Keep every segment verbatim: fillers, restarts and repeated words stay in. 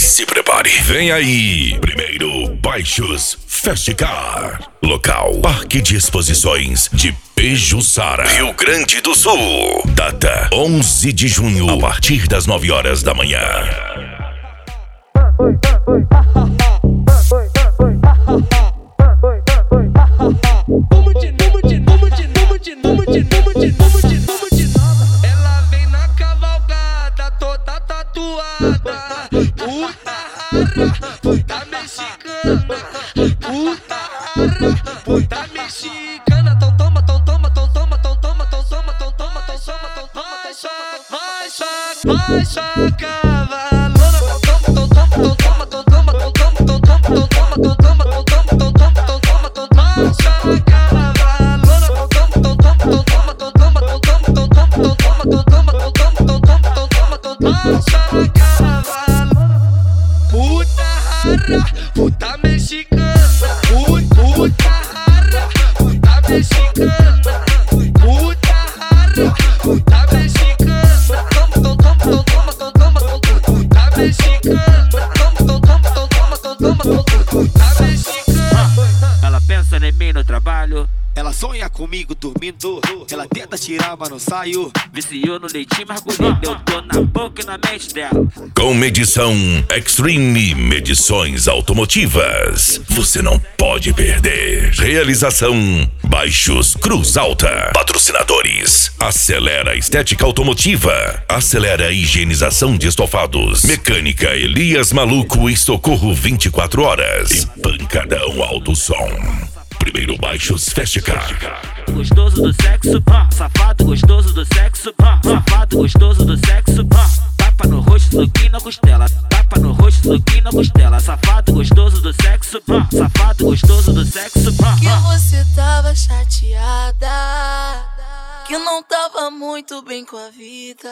Se prepare, vem aí. Primeiro, Baixos Festicar. Local, Parque de Exposições de Pejuçara, Rio Grande do Sul. Data, onze de junho, a partir das nove horas da manhã. Ela vem na cavalgada toda tatuada. Puta rara, puta mexicana. Puta rara, puta mexicana. Tão toma, tão toma, tão toma, tão toma, tão toma, tão toma, tão toma, tão toma. Vai só, vai só, vai só cavalona. Tão toma, tão toma, tão toma, tão toma, tão toma, tão toma, tão toma, tão toma, tão toma, tão toma, tão toma, tão toma. Vai só cavalona. Tão toma, tão toma, tão toma, tão toma, tão toma, tão toma, tão toma, tão toma, tão toma, tão toma, tão toma, tão toma. Vai só cavalona. Puta rara, puta mexicana. Puta rara, puta mexicana. Puta rara, puta mexicana. Toma, toma, toma, toma, toma, toma, toma, puta mexicana. Toma, toma, toma, toma, toma, toma, puta mexicana. Ela pensa em mim no trabalho, ela sonha comigo dormindo. Ela tenta tirar, mas não saio. viciou no leitinho margulhado. Eu tô na boca e na mente dela. Com medição Extreme Medições Automotivas. Você não pode perder. Realização Baixos Cruz Alta. Patrocinadores: Acelera Estética Automotiva, Acelera Higienização de Estofados, Mecânica Elias Maluco e Socorro vinte e quatro horas. E Pancadão Alto Som. Primeiro Baixos Festicar. Gostoso do sexo, safado gostoso do sexo, safado gostoso do sexo. Tapa no rosto, soquinho na costela. Tapa no rosto, soquinho na costela. Safado gostoso do sexo, safado gostoso do sexo. Que você tava chateada, que não tava muito bem com a vida.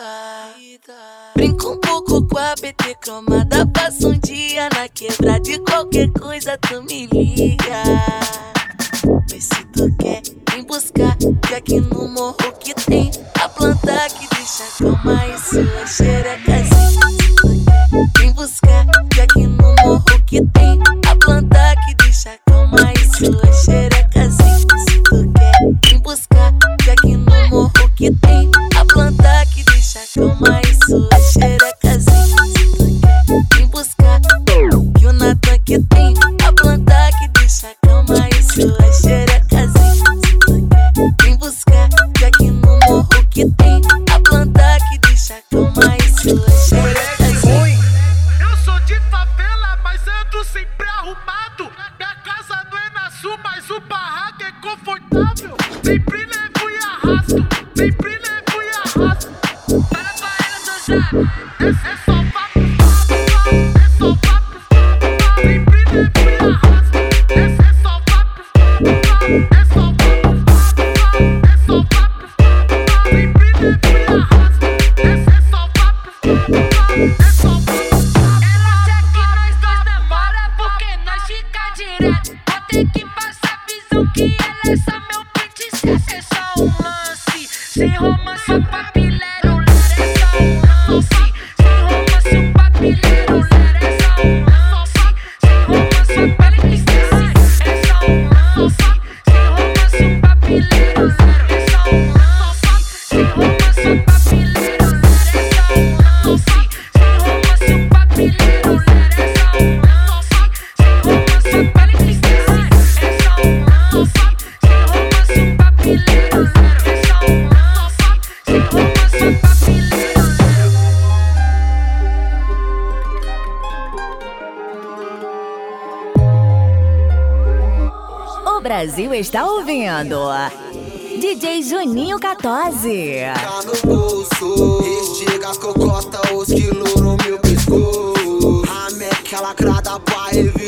Brinca um pouco com a B T cromada. Passa um dia na quebrada. De qualquer coisa tu me liga. Mas se tu quer, vem buscar, que aqui no morro que tem a planta que deixa calma e sua xerecazinha. Se tu quer, vem buscar, que aqui no morro que tem a planta que deixa calma e sua xerecazinha. Se tu quer, vem buscar, que aqui no morro que tem a planta que deixa calma e sua xerecazinha. Se tu quer, vem buscar, que o Natan que tem a planta que deixa calma e sua xerecazinha. Se tu quer, vem buscar, que aqui no morro que tem a planta que deixa calma e sua xerecazinha. Eu sou de favela, mas ando sempre arrumado. Minha casa não é na sul, mas o barraco é confortável. Sempre levo e arrasto, sempre levo e arrasto. Para pra ela dançar, é, é só papo, é só papo. Sempre levo e arrasto, é, é só papo, é só papo, é só papo. Sempre levo e arrasto, é, é só papo, é só papo. Ela quer que nós dois demora, porque nós fica direto. Vou ter que passar visão que ela é só meu pente. Se é só um lance, sem romance, um papilero, ler é só um lance. Sem romance, um papilero, ler é só um lance. Sem romance, um papilero, é só um lance. Sem romance, um papilero, ler é só um lance. Sem romance, um papilero, ler é só um lance. Sem romance, um papilero, ler é só um lance. Sem romance, um papilero, é só um lance. Sem romance, um papilero, ler é só um lance. Sem romance, um papilero. O Brasil está ouvindo D J Juninho quatorze. Tá no bolso, estiga as cocotas, os quilos no meu pescoço. A meca lacrada pra rever.